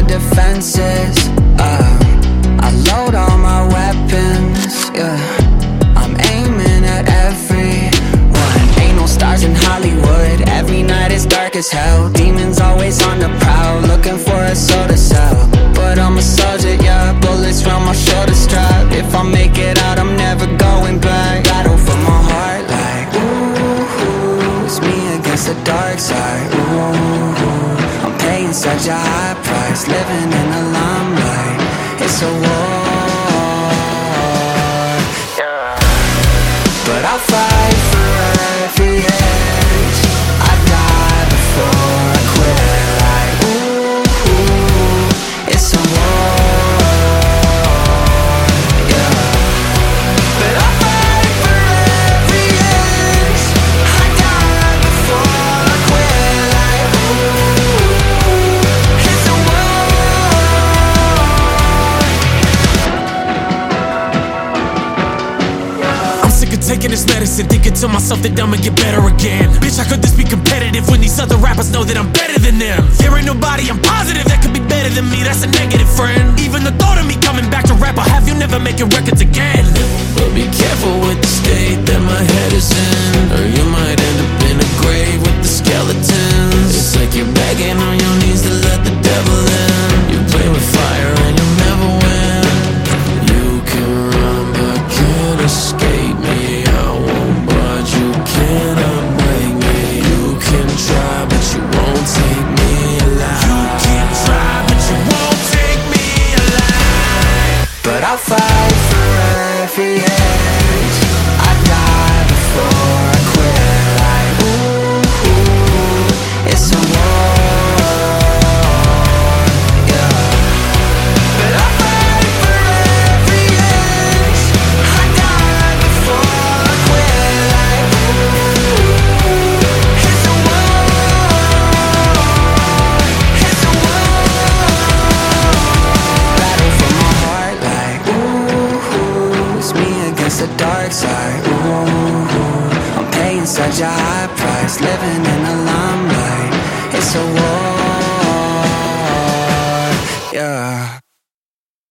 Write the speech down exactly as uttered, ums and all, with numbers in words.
defenses. uh, I load all my weapons, yeah. I'm aiming at everyone. Ain't no stars in Hollywood. Every night is dark as hell. Demons always on the prowl, looking for a soul to sell. But I'm a soldier, yeah. Bullets from my shoulder strap. If I make it out, I'm never going back. Battle for my heart like ooh, it's me against the dark side. Ooh, I'm paying such a high price, living in the limelight. It's a war, yeah. But I'll fight for every inch. I die before I quit. Like ooh, it's a war, yeah. But I'll fight for every inch. I die before I quit. Like ooh, it's a war. I'm sick of taking this medicine, thinking to myself that I'ma get better again. Bitch, how could this be competitive when these other rappers know that I'm better than them? There ain't nobody, I'm positive, that could be better than me. That's a negative friend. Even the thought of me coming back to rap, I'll have you never making records again. But be careful with the state that my head is in, or you might end up in a grave with the skeletons. It's like you're begging on your knees to let the devil in. You play with fire and you'll never win. You can run but can't escape me. I won't budge, you cannot break me. You can try but you won't take me alive. You can try, but you won't take me alive. But I'll fight for every inch. I die before I quit. Like ooh, it's a war, yeah. But I'll fight for every inch. I die before I quit. Like ooh, it's a war, it's a war. Battle for my heart like ooh, it's me against the dark side. Ooh, I'm paying such a high price, living in the limelight. It's a war, yeah.